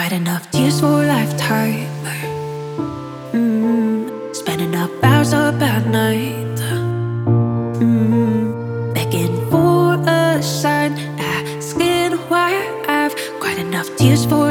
Cried enough tears for a lifetime. Spent enough hours up at night, begging for a sign, asking why. I've cried enough tears for